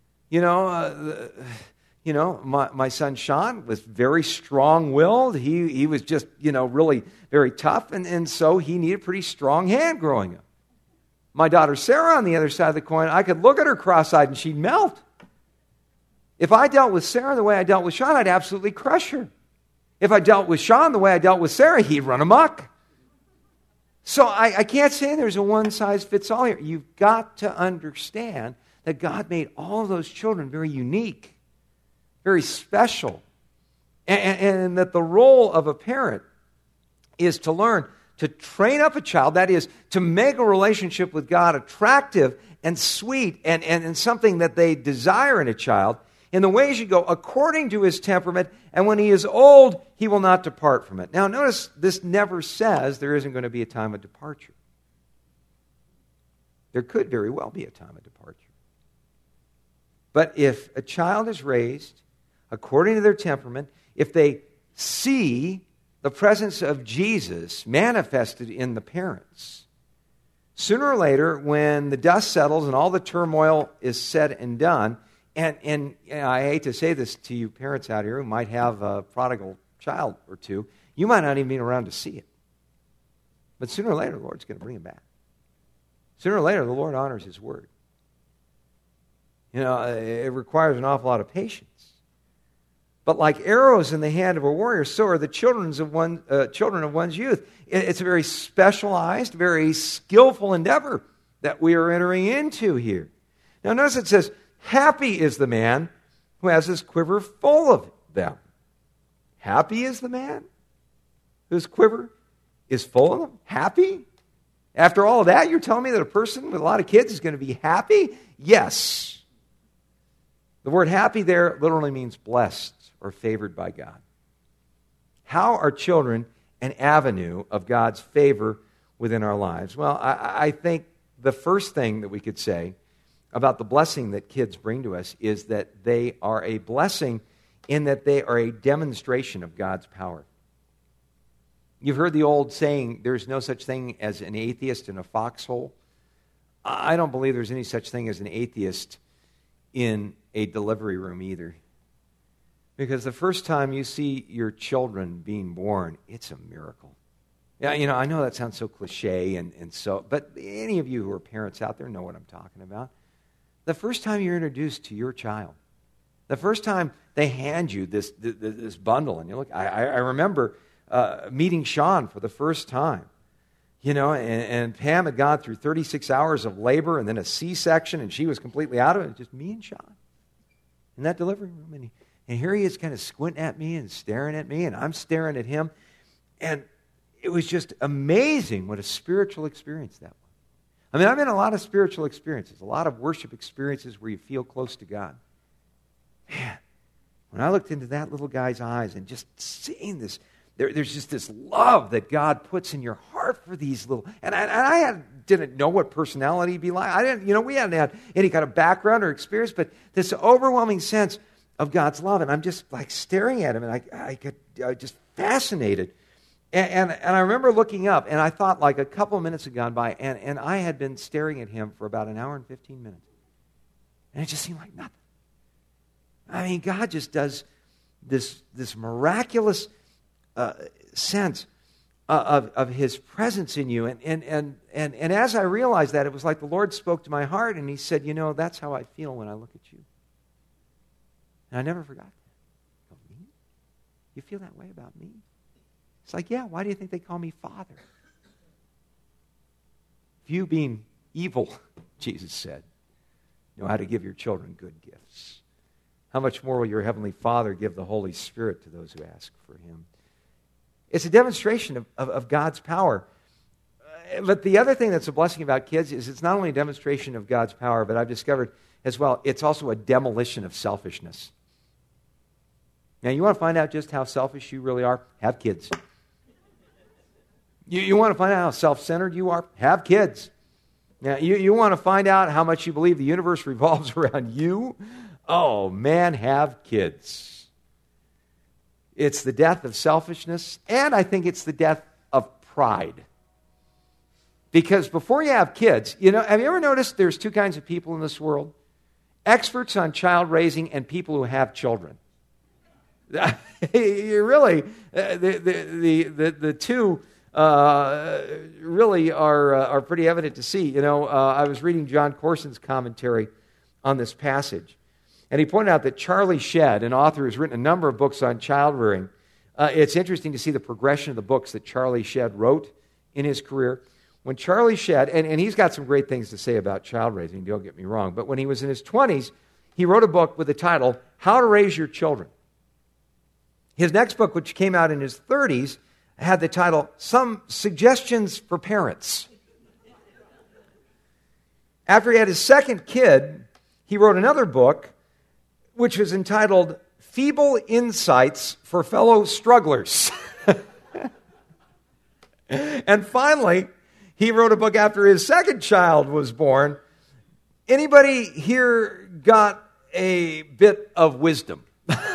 My son Sean was very strong-willed. He was just, really very tough, and so he needed a pretty strong hand growing up. My daughter Sarah, on the other side of the coin, I could look at her cross-eyed and she'd melt. If I dealt with Sarah the way I dealt with Sean, I'd absolutely crush her. If I dealt with Sean the way I dealt with Sarah, he'd run amok. So I can't say there's a one-size-fits-all here. You've got to understand that God made all of those children very unique, very special, and that the role of a parent is to learn to train up a child, that is, to make a relationship with God attractive and sweet and something that they desire in a child, in the ways you go according to his temperament, and when he is old, he will not depart from it. Now, notice this never says there isn't going to be a time of departure. There could very well be a time of departure. But if a child is raised according to their temperament, if they see the presence of Jesus manifested in the parents, sooner or later, when the dust settles and all the turmoil is said and done, and I hate to say this to you parents out here who might have a prodigal child or two, you might not even be around to see it. But sooner or later, the Lord's going to bring him back. Sooner or later, the Lord honors his word. It requires an awful lot of patience. But like arrows in the hand of a warrior, so are the children of one's youth. It's a very specialized, very skillful endeavor that we are entering into here. Now notice it says, happy is the man who has his quiver full of them. Happy is the man whose quiver is full of them? Happy? After all of that, you're telling me that a person with a lot of kids is going to be happy? Yes. The word happy there literally means blessed or favored by God. How are children an avenue of God's favor within our lives? Well, I think the first thing that we could say about the blessing that kids bring to us is that they are a blessing in that they are a demonstration of God's power. You've heard the old saying, there's no such thing as an atheist in a foxhole. I don't believe there's any such thing as an atheist in a delivery room either. Because the first time you see your children being born, it's a miracle. Yeah, I know that sounds so cliche, but any of you who are parents out there know what I'm talking about. The first time you're introduced to your child, the first time they hand you this bundle, and you look, I remember meeting Sean for the first time, and Pam had gone through 36 hours of labor and then a C-section, and she was completely out of it, just me and Sean in that delivery room. And here he is kind of squinting at me and staring at me, and I'm staring at him, and it was just amazing what a spiritual experience that was. I mean, I've had a lot of spiritual experiences, a lot of worship experiences where you feel close to God. Man, when I looked into that little guy's eyes and just seeing this, there's just this love that God puts in your heart for these little, and I didn't know what personality he'd be like. We hadn't had any kind of background or experience, but this overwhelming sense of God's love, and I'm just like staring at him, and I just fascinated. And I remember looking up, and I thought like a couple of minutes had gone by, and I had been staring at him for about an hour and 15 minutes. And it just seemed like nothing. I mean, God just does this miraculous sense of His presence in you. And as I realized that, it was like the Lord spoke to my heart, and He said, that's how I feel when I look at you. And I never forgot that. Oh, me? You feel that way about me? It's like, yeah, why do you think they call me Father? If you, being evil, Jesus said, know how to give your children good gifts, how much more will your Heavenly Father give the Holy Spirit to those who ask for Him? It's a demonstration of God's power. But the other thing that's a blessing about kids is it's not only a demonstration of God's power, but I've discovered as well, it's also a demolition of selfishness. Now, you want to find out just how selfish you really are? Have kids. You want to find out how self-centered you are? Have kids. Now, you want to find out how much you believe the universe revolves around you? Oh, man, have kids. It's the death of selfishness, and I think it's the death of pride. Because before you have kids, have you ever noticed there's two kinds of people in this world? Experts on child raising and people who have children. You really, the two really are pretty evident to see. I was reading John Corson's commentary on this passage, and he pointed out that Charlie Shedd, an author who's written a number of books on child rearing, it's interesting to see the progression of the books that Charlie Shedd wrote in his career. When Charlie Shedd, and he's got some great things to say about child raising, don't get me wrong, but when he was in his 20s, he wrote a book with the title, How to Raise Your Children. His next book, which came out in his 30s, had the title, Some Suggestions for Parents. After he had his second kid, he wrote another book, which was entitled, Feeble Insights for Fellow Strugglers. And finally, he wrote a book after his second child was born. Anybody here got a bit of wisdom?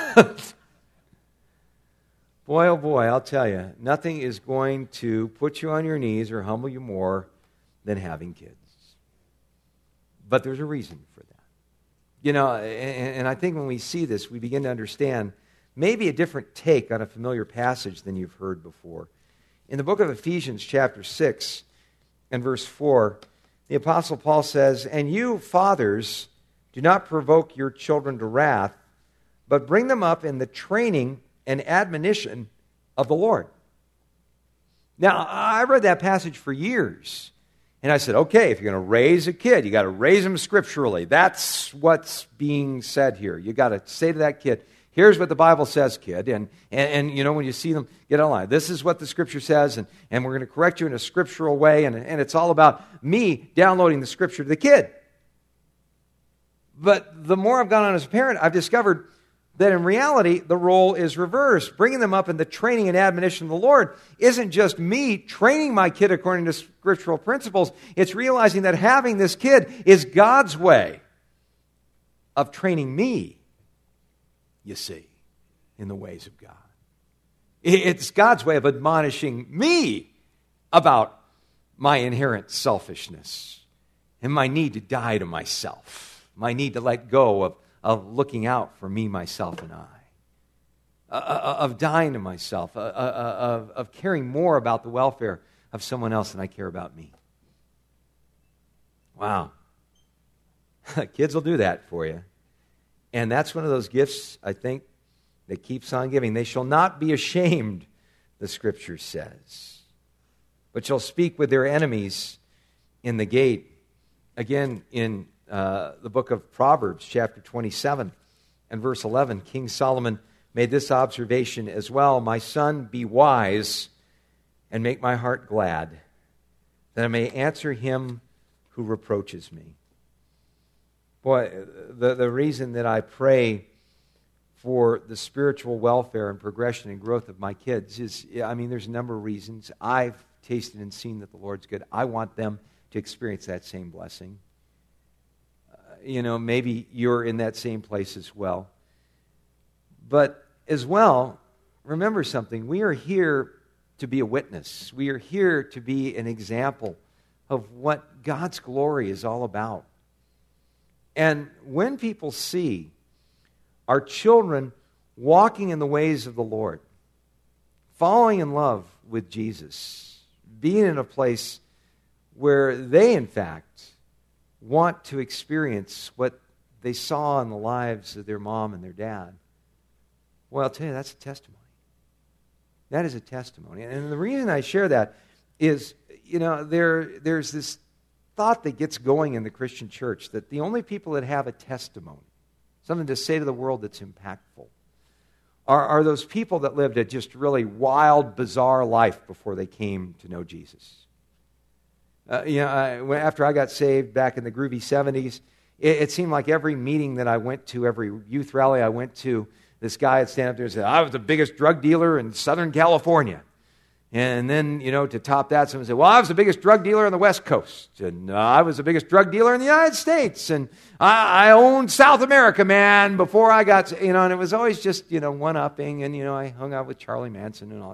Boy, oh boy, I'll tell you, nothing is going to put you on your knees or humble you more than having kids. But there's a reason for that. And I think when we see this, we begin to understand maybe a different take on a familiar passage than you've heard before. In the book of Ephesians, chapter 6, and verse 4, the Apostle Paul says, And you, fathers, do not provoke your children to wrath, but bring them up in the training and admonition of the Lord. Now, I read that passage for years, and I said, okay, if you're going to raise a kid, you got to raise him scripturally. That's what's being said here. You got to say to that kid, here's what the Bible says, kid, and when you see them get online, this is what the Scripture says, and we're going to correct you in a scriptural way, and it's all about me downloading the Scripture to the kid. But the more I've gone on as a parent, I've discovered that in reality, the role is reversed. Bringing them up in the training and admonition of the Lord isn't just me training my kid according to scriptural principles. It's realizing that having this kid is God's way of training me, you see, in the ways of God. It's God's way of admonishing me about my inherent selfishness and my need to die to myself, my need to let go of looking out for me, myself, and I, of dying to myself, of caring more about the welfare of someone else than I care about me. Wow. Kids will do that for you. And that's one of those gifts, I think, that keeps on giving. They shall not be ashamed, the Scripture says, but shall speak with their enemies in the gate. Again, in the book of Proverbs, chapter 27 and verse 11, King Solomon made this observation as well. My son, be wise and make my heart glad, that I may answer him who reproaches me. Boy, the reason that I pray for the spiritual welfare and progression and growth of my kids is, there's a number of reasons. I've tasted and seen that the Lord's good. I want them to experience that same blessing. Maybe you're in that same place as well. But as well, remember something. We are here to be a witness. We are here to be an example of what God's glory is all about. And when people see our children walking in the ways of the Lord, falling in love with Jesus, being in a place where they, in fact, want to experience what they saw in the lives of their mom and their dad, well, I'll tell you, that's a testimony. That is a testimony. And the reason I share that is, there's this thought that gets going in the Christian church that the only people that have a testimony, something to say to the world that's impactful, are those people that lived a just really wild, bizarre life before they came to know Jesus. After I got saved back in the groovy 70s, it seemed like every meeting that I went to, every youth rally I went to, this guy would stand up there and say, I was the biggest drug dealer in Southern California. And then, to top that, someone said, well, I was the biggest drug dealer on the West Coast. And I was the biggest drug dealer in the United States. And I owned South America, man, before I got, and it was always just, one-upping. And, I hung out with Charlie Manson and all,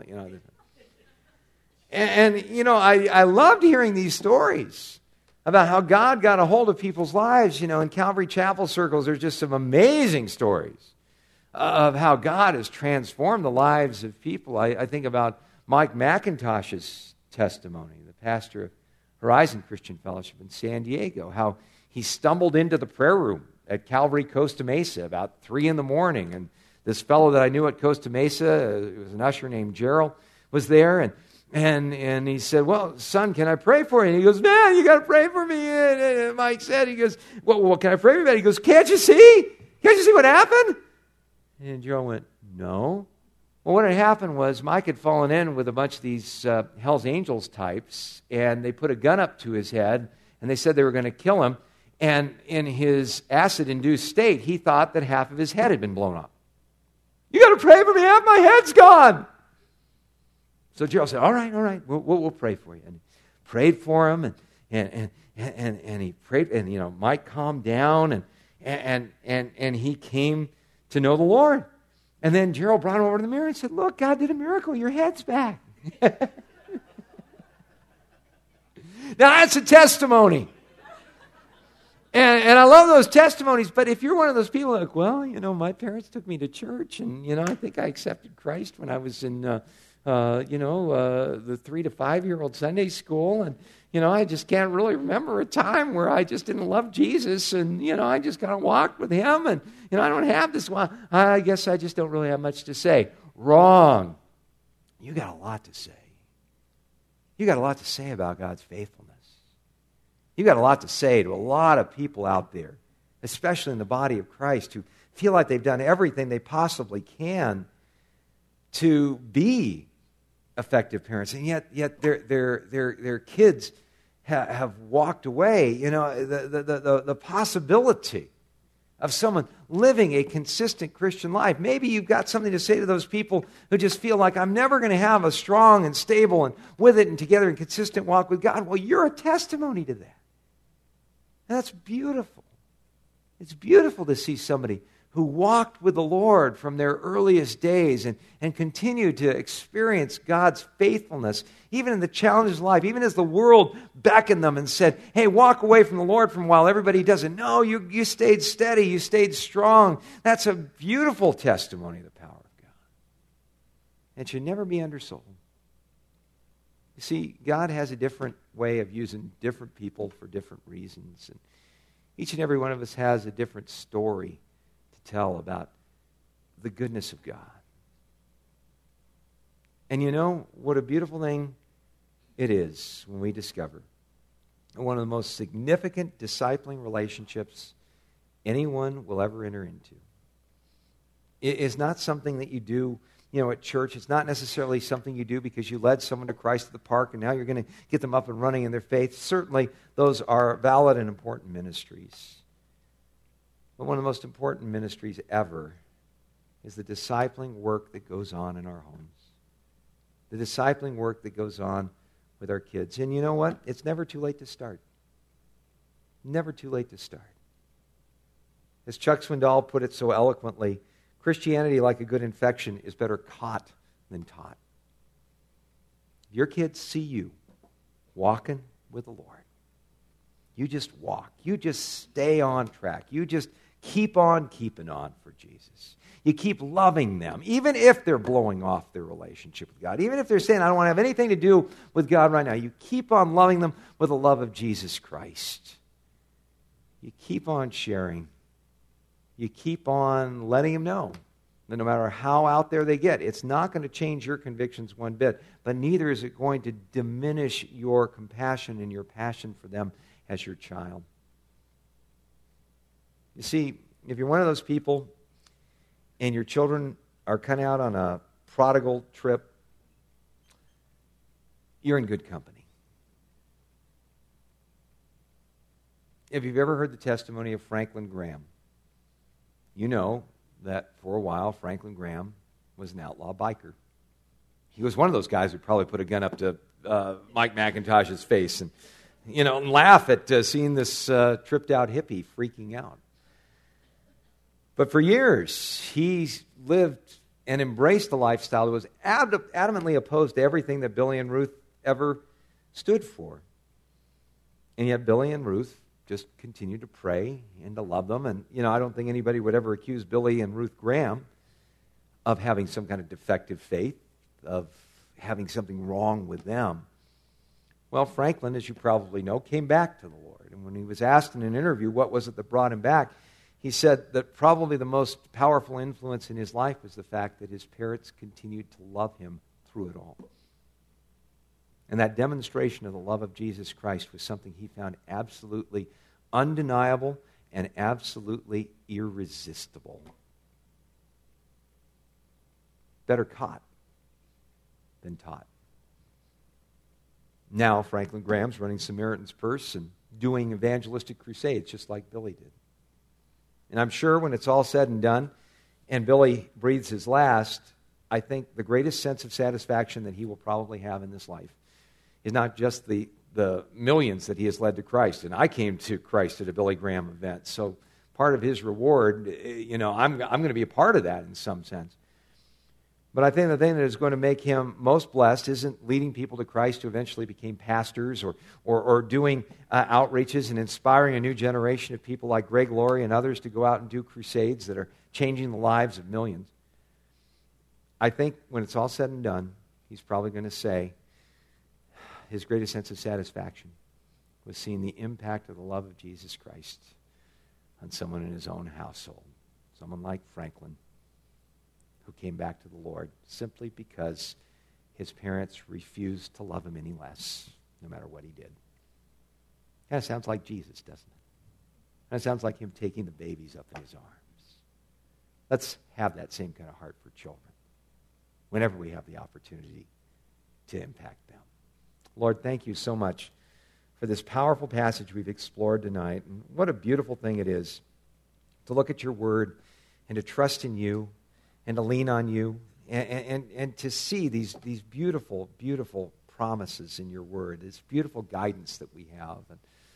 And I loved hearing these stories about how God got a hold of people's lives. In Calvary Chapel circles, there's just some amazing stories of how God has transformed the lives of people. I think about Mike McIntosh's testimony, the pastor of Horizon Christian Fellowship in San Diego, how he stumbled into the prayer room at Calvary Costa Mesa about 3 a.m, and this fellow that I knew at Costa Mesa, it was an usher named Gerald, was there, and he said, well, son, can I pray for you? And he goes, man, you got to pray for me. And Mike said, he goes, well, can I pray for you? He goes, can't you see? Can't you see what happened? And Gerald went, no. Well, what had happened was Mike had fallen in with a bunch of these Hell's Angels types, and they put a gun up to his head, and they said they were going to kill him. And in his acid-induced state, he thought that half of his head had been blown up. You got to pray for me. Half my head's gone. So Gerald said, all right, we'll pray for you. And prayed for him, and he prayed, and Mike calmed down, and he came to know the Lord. And then Gerald brought him over to the mirror and said, look, God did a miracle. Your head's back. Now, that's a testimony. And I love those testimonies, but if you're one of those people like, well, my parents took me to church, and, I think I accepted Christ when I was in, the 3 to 5 year old Sunday school, and, I just can't really remember a time where I just didn't love Jesus, and, I just kind of walked with him, and, I don't have this one. I guess I just don't really have much to say. Wrong. You got a lot to say. You got a lot to say about God's faithfulness. You got a lot to say to a lot of people out there, especially in the body of Christ, who feel like they've done everything they possibly can to be effective parents, and yet their kids have walked away. The possibility of someone living a consistent Christian life. Maybe you've got something to say to those people who just feel like, I'm never going to have a strong and stable and with it and together and consistent walk with God. Well, you're a testimony to that. And that's beautiful. It's beautiful to see somebody who walked with the Lord from their earliest days and continue to experience God's faithfulness, even in the challenges of life, even as the world beckoned them and said, hey, walk away from the Lord for a while. Everybody doesn't. No, you stayed steady. You stayed strong. That's a beautiful testimony of the power of God. It should never be undersold. You see, God has a different way of using different people for different reasons. And each and every one of us has a different story to tell about the goodness of God. And you know what a beautiful thing it is when we discover one of the most significant discipling relationships anyone will ever enter into. It is not something that you do at church. It's not necessarily something you do because you led someone to Christ at the park and now you're going to get them up and running in their faith. Certainly, those are valid and important ministries. But one of the most important ministries ever is the discipling work that goes on in our homes. The discipling work that goes on with our kids. And you know what? It's never too late to start. Never too late to start. As Chuck Swindoll put it so eloquently, Christianity, like a good infection, is better caught than taught. Your kids see you walking with the Lord. You just walk. You just stay on track. You just keep on keeping on for Jesus. You keep loving them, even if they're blowing off their relationship with God. Even if they're saying, I don't want to have anything to do with God right now. You keep on loving them with the love of Jesus Christ. You keep on sharing. You keep on letting them know that no matter how out there they get, it's not going to change your convictions one bit, but neither is it going to diminish your compassion and your passion for them as your child. You see, if you're one of those people and your children are kind of out on a prodigal trip, you're in good company. If you've ever heard the testimony of Franklin Graham, you know that for a while Franklin Graham was an outlaw biker. He was one of those guys who probably put a gun up to Mike McIntosh's face and laugh at seeing this tripped out hippie freaking out. But for years, he lived and embraced a lifestyle that was adamantly opposed to everything that Billy and Ruth ever stood for. And yet Billy and Ruth just continued to pray and to love them. And, I don't think anybody would ever accuse Billy and Ruth Graham of having some kind of defective faith, of having something wrong with them. Well, Franklin, as you probably know, came back to the Lord. And when he was asked in an interview what was it that brought him back, he said that probably the most powerful influence in his life was the fact that his parents continued to love him through it all. And that demonstration of the love of Jesus Christ was something he found absolutely undeniable and absolutely irresistible. Better caught than taught. Now Franklin Graham's running Samaritan's Purse and doing evangelistic crusades just like Billy did. And I'm sure when it's all said and done and Billy breathes his last, I think the greatest sense of satisfaction that he will probably have in this life is not just the millions that he has led to Christ. And I came to Christ at a Billy Graham event. So part of his reward, I'm going to be a part of that in some sense. But I think the thing that is going to make him most blessed isn't leading people to Christ who eventually became pastors or doing outreaches and inspiring a new generation of people like Greg Laurie and others to go out and do crusades that are changing the lives of millions. I think when it's all said and done, he's probably going to say his greatest sense of satisfaction was seeing the impact of the love of Jesus Christ on someone in his own household, someone like Franklin, who came back to the Lord simply because his parents refused to love him any less, no matter what he did. Kind of sounds like Jesus, doesn't it? Kind of sounds like him taking the babies up in his arms. Let's have that same kind of heart for children whenever we have the opportunity to impact them. Lord, thank you so much for this powerful passage we've explored tonight. And what a beautiful thing it is to look at your word and to trust in you and to lean on you and to see these beautiful, beautiful promises in your word, this beautiful guidance that we have. And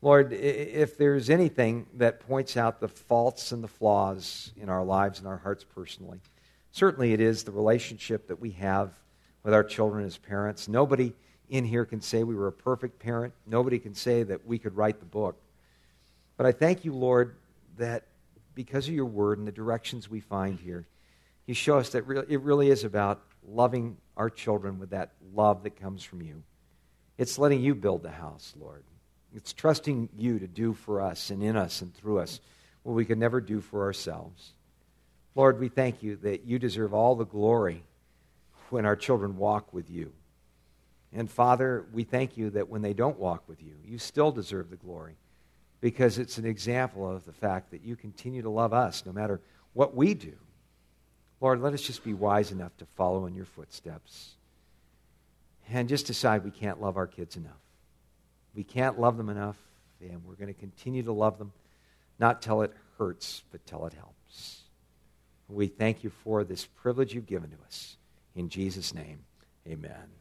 Lord, if there's anything that points out the faults and the flaws in our lives and our hearts personally, certainly it is the relationship that we have with our children as parents. Nobody in here can say we were a perfect parent. Nobody can say that we could write the book. But I thank you, Lord, that because of your word and the directions we find here, you show us that it really is about loving our children with that love that comes from you. It's letting you build the house, Lord. It's trusting you to do for us and in us and through us what we could never do for ourselves. Lord, we thank you that you deserve all the glory when our children walk with you. And Father, we thank you that when they don't walk with you, you still deserve the glory, because it's an example of the fact that you continue to love us no matter what we do. Lord, let us just be wise enough to follow in your footsteps and just decide we can't love our kids enough. We can't love them enough, and we're going to continue to love them, not till it hurts, but till it helps. We thank you for this privilege you've given to us. In Jesus' name, amen.